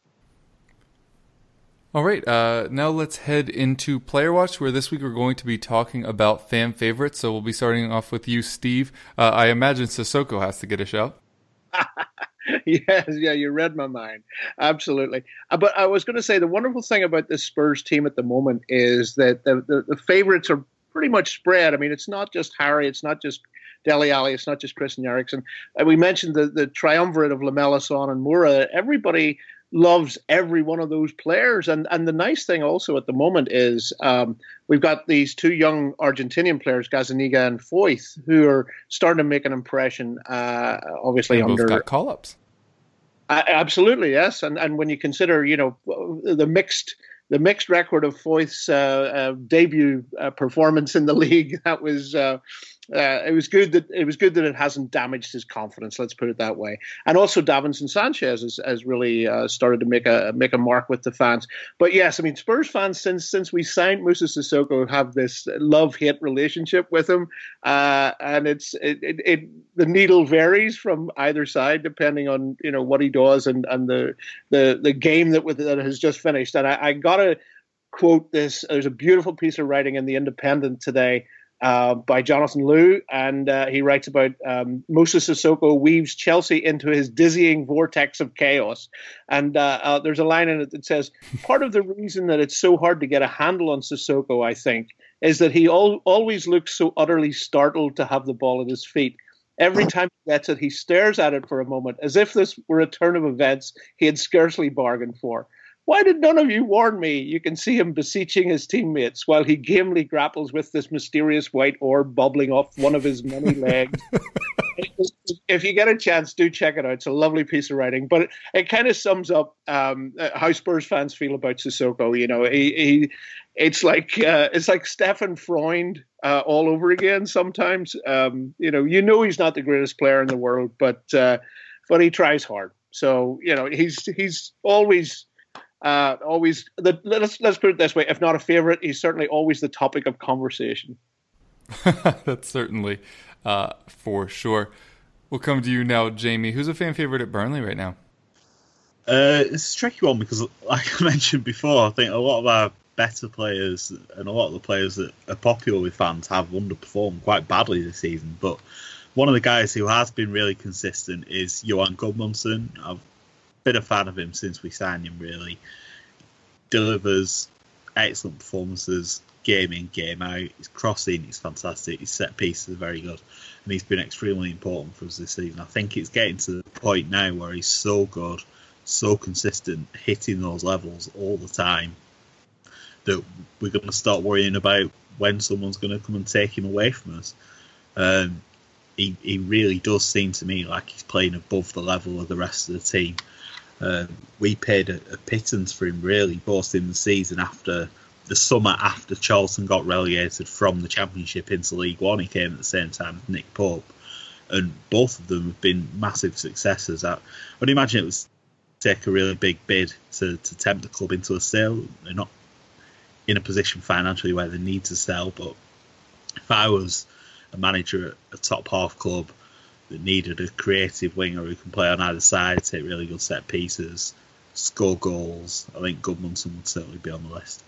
All right, uh, now let's head into Player Watch, where this week we're going to be talking about fan favorites. So we'll be starting off with you, Steve. Uh, I imagine Sissoko has to get a shout. Yes, yeah, you read my mind. Absolutely. Uh, but I was going to say the wonderful thing about this Spurs team at the moment is that the, the, the favorites are pretty much spread. I mean, it's not just Harry, it's not just Dele Alli, it's not just Christian Eriksen. Uh, we mentioned the, the triumvirate of Lamela, Son and Moura. Everybody loves every one of those players. And and the nice thing also at the moment is um, we've got these two young Argentinian players, Gazzaniga and Foyth, who are starting to make an impression. Uh, obviously, and both under got call-ups. Uh, absolutely, yes. And and when you consider, you know, the mixed the mixed record of Foyth's uh, uh, debut uh, performance in the league, that was. Uh, Uh, it was good that it was good that it hasn't damaged his confidence. Let's put it that way. And also, Davinson Sanchez has, has really uh, started to make a make a mark with the fans. But yes, I mean, Spurs fans since since we signed Moussa Sissoko have this love-hate relationship with him, uh, and it's it, it, it the needle varies from either side depending on you know what he does and and the the the game that with that has just finished. And I, I gotta quote this. There's a beautiful piece of writing in the Independent today. Uh, by Jonathan Liu, and uh, he writes about um, Moussa Sissoko weaves Chelsea into his dizzying vortex of chaos. And uh, uh, there's a line in it that says, part of the reason that it's so hard to get a handle on Sissoko, I think, is that he al- always looks so utterly startled to have the ball at his feet. Every time he gets it, he stares at it for a moment, as if this were a turn of events he had scarcely bargained for. Why did none of you warn me? You can see him beseeching his teammates while he gamely grapples with this mysterious white orb bubbling off one of his many legs. If you get a chance, do check it out. It's a lovely piece of writing, but it, it kind of sums up um, how Spurs fans feel about Sissoko. You know, he, he it's like uh, it's like Stefan Freund uh, all over again. Sometimes, um, you know, you know he's not the greatest player in the world, but uh, but he tries hard. So you know, he's he's always. Uh, always, the, let's let's put it this way: if not a favorite, he's certainly always the topic of conversation. That's certainly uh, for sure. We'll come to you now, Jamie. Who's a fan favorite at Burnley right now? Uh, it's a tricky one because, like I mentioned before, I think a lot of our better players and a lot of the players that are popular with fans have underperformed quite badly this season. But one of the guys who has been really consistent is Johan Gudmundsson. I've been a fan of him since we signed him, really. Delivers excellent performances game in, game out. His crossing is fantastic. His set pieces are very good. And he's been extremely important for us this season. I think it's getting to the point now where he's so good, so consistent, hitting those levels all the time, that we're going to start worrying about when someone's going to come and take him away from us. Um, he, he really does seem to me like he's playing above the level of the rest of the team. Uh, we paid a, a pittance for him, really, both in the season after the summer after Charlton got relegated from the Championship into League One. He came at the same time as Nick Pope, and both of them have been massive successes. I would imagine it would take a really big bid to, to tempt the club into a sale. They're not in a position financially where they need to sell, but if I was a manager at a top half club that needed a creative winger who can play on either side, take really good set pieces, score goals, I think Gudmundsson would certainly be on the list.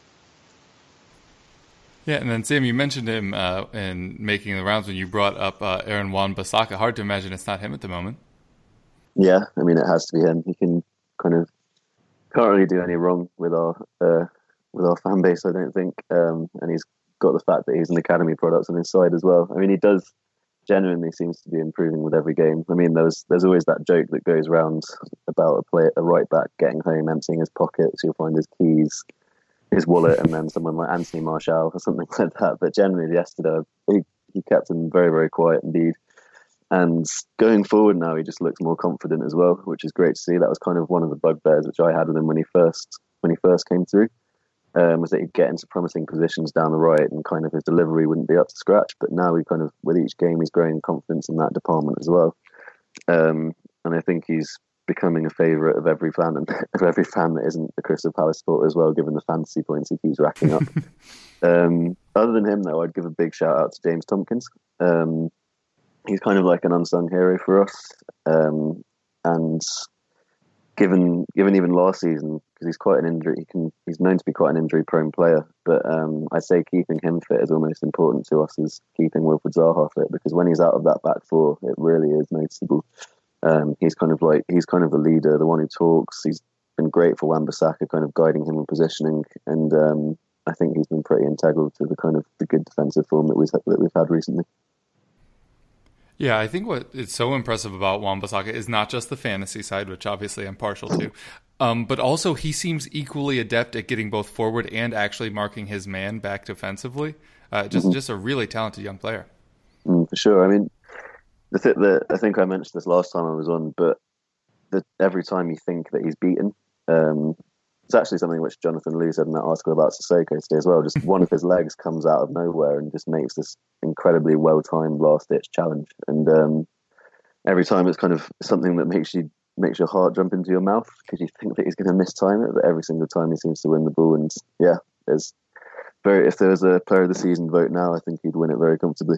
Yeah, and then Sam, you mentioned him uh, in making the rounds when you brought up uh, Aaron Wan-Bissaka. Hard to imagine it's not him at the moment. Yeah, I mean, it has to be him. He can kind of can't really do any wrong with our uh, with our fan base, I don't think. Um, and he's got the fact that he's an academy product on his side as well. I mean, he does genuinely seems to be improving with every game. I mean, there's there's always that joke that goes around about a play a right back getting home, emptying his pockets. You'll find his keys, his wallet, and then someone like Anthony Martial or something like that. But generally, yesterday he, he kept him very, very quiet indeed. And going forward now, he just looks more confident as well, which is great to see. That was kind of one of the bugbears which I had with him when he first when he first came through. Um, was that he'd get into promising positions down the right and kind of his delivery wouldn't be up to scratch. But now he kind of, with each game, he's growing confidence in that department as well. Um, and I think he's becoming a favourite of every fan and of every fan that isn't a Crystal Palace supporter as well, given the fantasy points he keeps racking up. um, other than him, though, I'd give a big shout out to James Tompkins. Um, he's kind of like an unsung hero for us. Um, and given given even last season, because he's quite an injury, he can he's known to be quite an injury-prone player. But um, I'd say keeping him fit is almost important to us as keeping Wilfried Zaha fit, because when he's out of that back four, it really is noticeable. Um, he's kind of like he's kind of the leader, the one who talks. He's been great for Wan-Bissaka, kind of guiding him in positioning, and um, I think he's been pretty integral to the kind of the good defensive form that we've that we've had recently. Yeah, I think what is so impressive about Wan-Bissaka is not just the fantasy side, which obviously I'm partial to. Um, but also, he seems equally adept at getting both forward and actually marking his man back defensively. Uh, just, mm-hmm. just a really talented young player. Mm, for sure. I mean, the th- the, I think I mentioned this last time I was on, but the, every time you think that he's beaten, um, it's actually something which Jonathan Liu said in that article about Sissoko today as well. Just one of his legs comes out of nowhere and just makes this incredibly well-timed last-ditch challenge. And um, every time it's kind of something that makes you makes your heart jump into your mouth because you think that he's going to mistime it. But every single time he seems to win the ball. And yeah, there's very if there was a player of the season vote now, I think he'd win it very comfortably.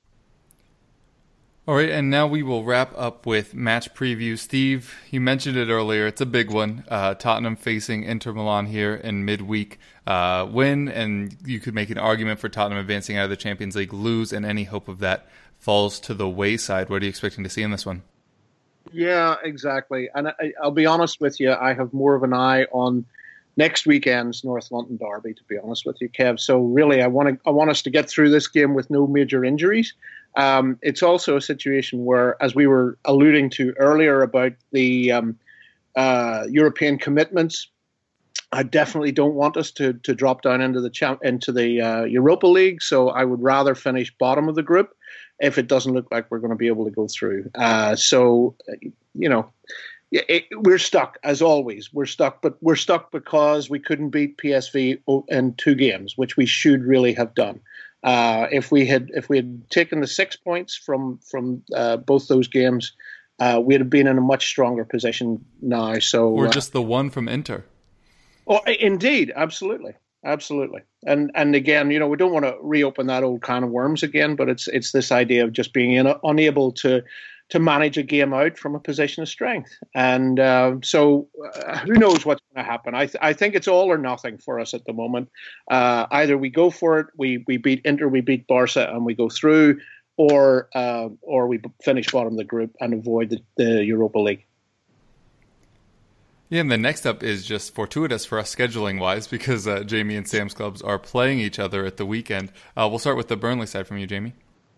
All right, and now we will wrap up with match preview. Steve, you mentioned it earlier. It's a big one. Uh, Tottenham facing Inter Milan here in midweek. Uh, win, and you could make an argument for Tottenham advancing out of the Champions League. Lose, and any hope of that falls to the wayside. What are you expecting to see in this one? Yeah, exactly. And I, I'll be honest with you, I have more of an eye on next weekend's North London derby, to be honest with you, Kev. So really, I want to I want us to get through this game with no major injuries. Um, it's also a situation where, as we were alluding to earlier about the um, uh, European commitments, I definitely don't want us to to drop down into the champ- into the uh, Europa League. So I would rather finish bottom of the group if it doesn't look like we're going to be able to go through. Uh, so, you know, it, it, we're stuck as always. We're stuck, but we're stuck because we couldn't beat P S V in two games, which we should really have done. Uh, if we had if we had taken the six points from from uh, both those games, uh, we'd have been in a much stronger position now. So we're uh, just the one from Inter. Oh, indeed, absolutely, absolutely. And and again, you know, we don't want to reopen that old can of worms again. But it's it's this idea of just being in, unable to to manage a game out from a position of strength. And uh, so uh, who knows what's going to happen. I, th- I think it's all or nothing for us at the moment. Uh, either we go for it, we we beat Inter, we beat Barca, and we go through, or uh, or we finish bottom of the group and avoid the, the Europa League. Yeah, and the next up is just fortuitous for us scheduling-wise because uh, Jamie and Sam's clubs are playing each other at the weekend. Uh, we'll start with the Burnley side from you, Jamie.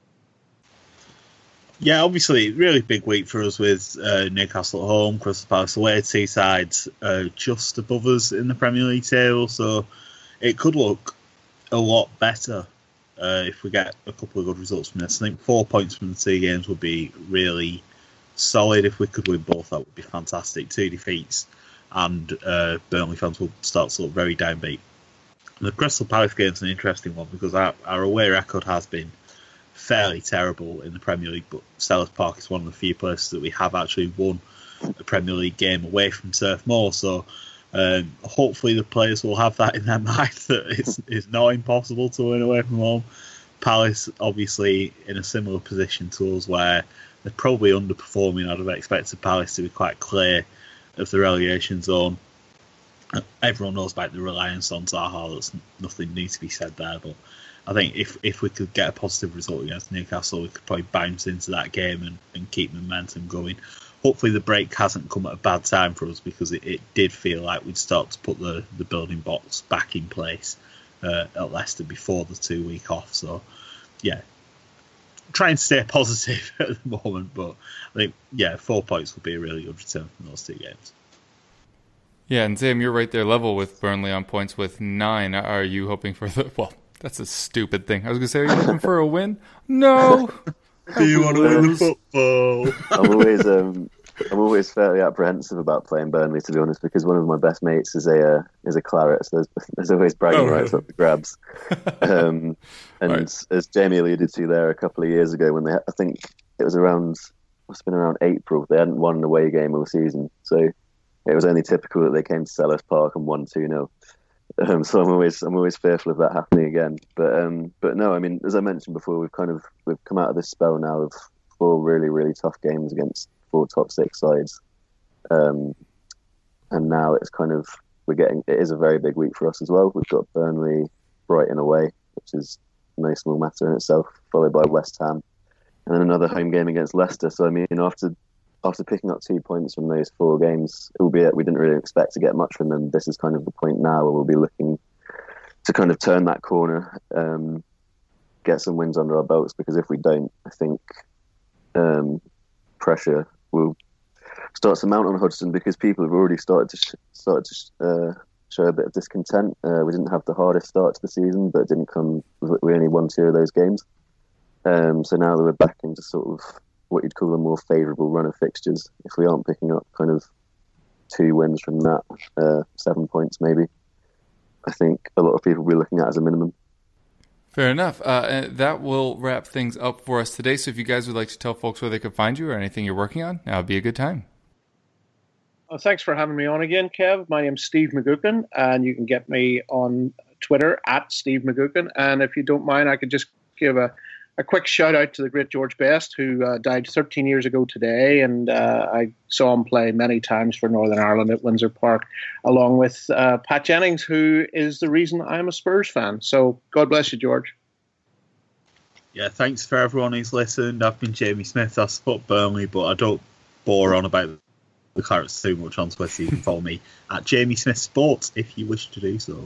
Yeah, obviously, really big week for us with uh, Newcastle at home, Crystal Palace away, two sides uh, just above us in the Premier League table, so it could look a lot better uh, if we get a couple of good results from this. I think four points from the two games would be really solid. If we could win both, that would be fantastic. Two defeats, and uh, Burnley fans will start to look very downbeat. The Crystal Palace game is an interesting one because our, our away record has been fairly terrible in the Premier League, but Selhurst Park is one of the few places that we have actually won a Premier League game away from Turf Moor. So um, hopefully the players will have that in their mind that it's, it's not impossible to win away from home. Palace obviously in a similar position to us where they're probably underperforming. I'd have expected Palace to be quite clear of the relegation zone. Everyone knows about the reliance on Zaha. There's nothing new to be said there, but I think if, if we could get a positive result against Newcastle, we could probably bounce into that game and, and keep momentum going. Hopefully the break hasn't come at a bad time for us because it, it did feel like we'd start to put the, the building blocks back in place uh, at Leicester before the two-week off. So, yeah, try and stay positive at the moment, but I think, yeah, four points would be a really good return from those two games. Yeah, and Sam, you're right there level with Burnley on points with nine. Are you hoping for the... Well, that's a stupid thing. I was going to say, are you looking for a win? No! Do you want to win the football? I'm always, um, I'm always fairly apprehensive about playing Burnley, to be honest, because one of my best mates is a uh, is a claret, so there's, there's always bragging oh, rights really? Up the grabs. Um, and right. As Jamie alluded to there a couple of years ago, when they, I think it was around, must have been around April, they hadn't won an away game all season, so it was only typical that they came to Selhurst Park and won two nil. Um, so I'm always I'm always fearful of that happening again. But um, but no, I mean, as I mentioned before, we've kind of we've come out of this spell now of four really really tough games against four top six sides, um, and now it's kind of we're getting it is a very big week for us as well. We've got Burnley, Brighton away, which is no small matter in itself, followed by West Ham, and then another home game against Leicester. So I mean, after After picking up two points from those four games, albeit we didn't really expect to get much from them, this is kind of the point now where we'll be looking to kind of turn that corner, um, get some wins under our belts, because if we don't, I think um, pressure will starts to mount on Hodgson because people have already started to sh- started to uh, show a bit of discontent. Uh, we didn't have the hardest start to the season, but it didn't come. We only won two of those games. Um, so now that we're back into sort of what you'd call a more favourable run of fixtures, if we aren't picking up kind of two wins from that, uh, seven points maybe, I think a lot of people will be looking at as a minimum. Fair enough. Uh, and that will wrap things up for us today. So if you guys would like to tell folks where they can find you or anything you're working on, now would be a good time. Well, thanks for having me on again, Kev. My name's Steve McGuckin, and you can get me on Twitter at Steve McGuckin. And if you don't mind, I could just give a A quick shout out to the great George Best, who uh, died thirteen years ago today, and uh, I saw him play many times for Northern Ireland at Windsor Park, along with uh, Pat Jennings, who is the reason I'm a Spurs fan. So God bless you, George. Yeah, thanks for everyone who's listened. I've been Jamie Smith. I support Burnley, but I don't bore on about the Clarets too much on Twitter. You can follow me at Jamie Smith Sports if you wish to do so.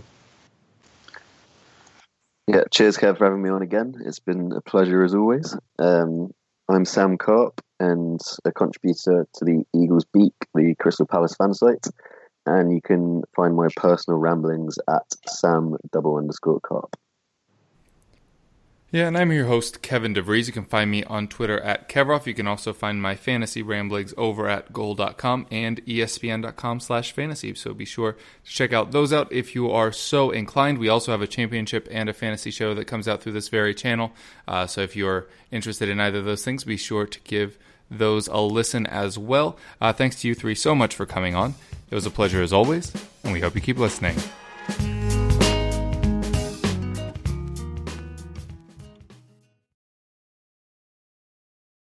Yeah, cheers, Kev, for having me on again. It's been a pleasure as always. Um, I'm Sam Karp and a contributor to the Eagles Beak, the Crystal Palace fan site. And you can find my personal ramblings at Sam double underscore Karp. Yeah, and I'm your host, Kevin DeVries. You can find me on Twitter at Kevroff. You can also find my fantasy ramblings over at goal dot com and E S P N dot com slash fantasy. So be sure to check out those out if you are so inclined. We also have a championship and a fantasy show that comes out through this very channel. Uh, so if you're interested in either of those things, be sure to give those a listen as well. Uh, thanks to you three so much for coming on. It was a pleasure as always, and we hope you keep listening.